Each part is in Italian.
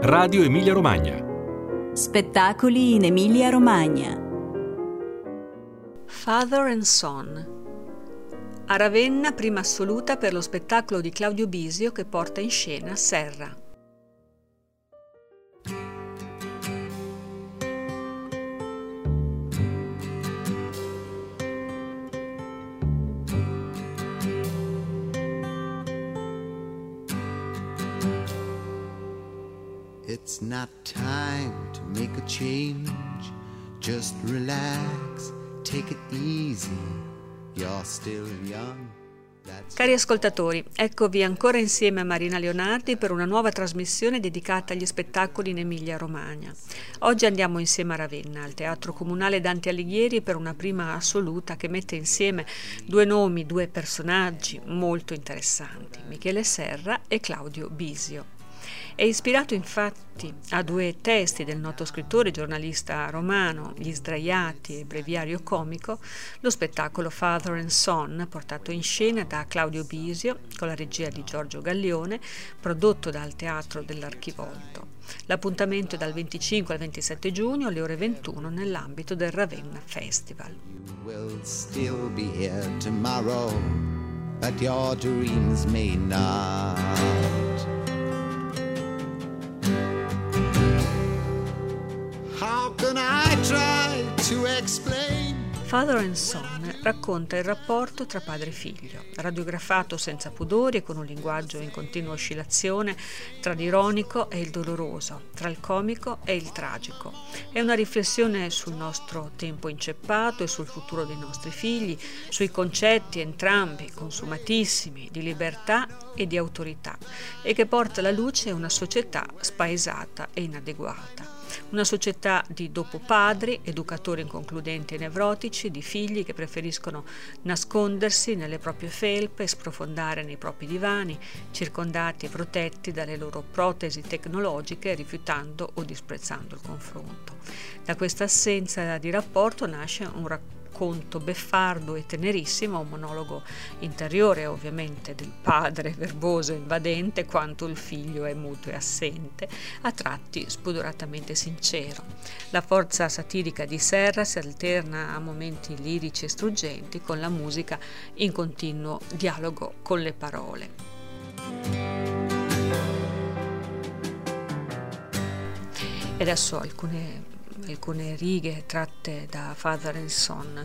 Radio Emilia Romagna. Spettacoli in Emilia Romagna. Father and Son. A Ravenna, prima assoluta per lo spettacolo di Claudio Bisio che porta in scena Serra. It's not time to make a change. Just relax, take it easy. You're still young. Cari ascoltatori, eccovi ancora insieme a Marina Leonardi per una nuova trasmissione dedicata agli spettacoli in Emilia Romagna. Oggi andiamo insieme a Ravenna, al Teatro Comunale Dante Alighieri, per una prima assoluta che mette insieme due nomi, due personaggi molto interessanti, Michele Serra e Claudio Bisio. È ispirato infatti a due testi del noto scrittore e giornalista romano, Gli Sdraiati e Breviario comico, lo spettacolo Father and Son, portato in scena da Claudio Bisio con la regia di Giorgio Gallione, prodotto dal Teatro dell'Archivolto. L'appuntamento è dal 25 al 27 giugno alle ore 21 nell'ambito del Ravenna Festival. You will still be here tomorrow, but your dreams may not. How can I try to explain? Father and Son racconta il rapporto tra padre e figlio, radiografato senza pudori e con un linguaggio in continua oscillazione tra l'ironico e il doloroso, tra il comico e il tragico. È una riflessione sul nostro tempo inceppato e sul futuro dei nostri figli, sui concetti entrambi consumatissimi di libertà e di autorità, e che porta alla luce una società spaesata e inadeguata. Una società di dopo padri, educatori inconcludenti e nevrotici, di figli che preferiscono nascondersi nelle proprie felpe e sprofondare nei propri divani, circondati e protetti dalle loro protesi tecnologiche, rifiutando o disprezzando il confronto. Da questa assenza di rapporto nasce un racconto beffardo e tenerissimo, un monologo interiore ovviamente del padre verboso e invadente quanto il figlio è muto e assente, a tratti spudoratamente sincero. La forza satirica di Serra si alterna a momenti lirici e struggenti con la musica in continuo dialogo con le parole. E adesso alcune righe tratte da Father and Son.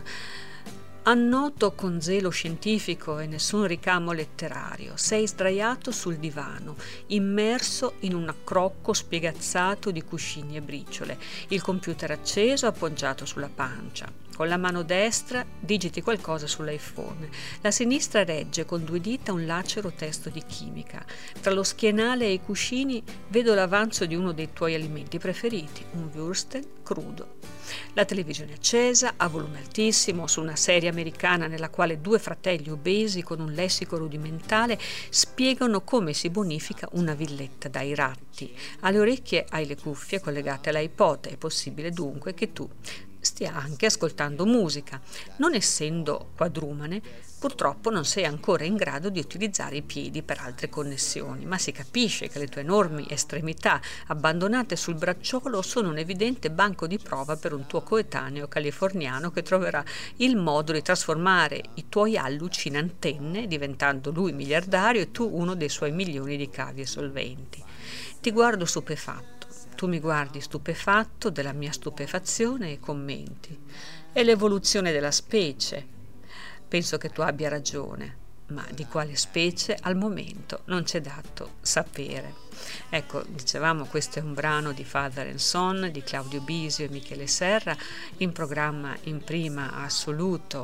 Annoto con zelo scientifico e nessun ricamo letterario, sei sdraiato sul divano, immerso in un accrocco spiegazzato di cuscini e briciole, il computer acceso appoggiato sulla pancia. Con la mano destra digiti qualcosa sull'iPhone. La sinistra regge con due dita un lacero testo di chimica. Tra lo schienale e i cuscini vedo l'avanzo di uno dei tuoi alimenti preferiti, un würstel crudo. La televisione accesa, a volume altissimo, su una serie americana nella quale due fratelli obesi con un lessico rudimentale spiegano come si bonifica una villetta dai ratti. Alle orecchie hai le cuffie collegate all'iPod, è possibile dunque che tu stia anche ascoltando musica. Non essendo quadrumane, purtroppo non sei ancora in grado di utilizzare i piedi per altre connessioni, ma si capisce che le tue enormi estremità abbandonate sul bracciolo sono un evidente banco di prova per un tuo coetaneo californiano che troverà il modo di trasformare i tuoi alluci in antenne, diventando lui miliardario e tu uno dei suoi milioni di cavi e solventi. Ti guardo stupefatto. Tu mi guardi stupefatto della mia stupefazione e commenti. È l'evoluzione della specie. Penso che tu abbia ragione, ma di quale specie al momento non c'è dato sapere. Ecco, dicevamo, questo è un brano di Father and Son di Claudio Bisio e Michele Serra, in programma in prima assoluta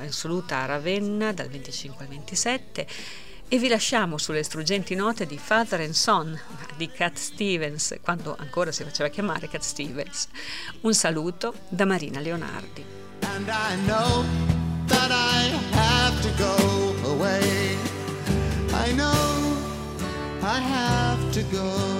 a Ravenna dal 25 al 27. E vi lasciamo sulle struggenti note di Father and Son di Cat Stevens, quando ancora si faceva chiamare Cat Stevens. Un saluto da Marina Leonardi. And I know that I have to go away. I know I have to go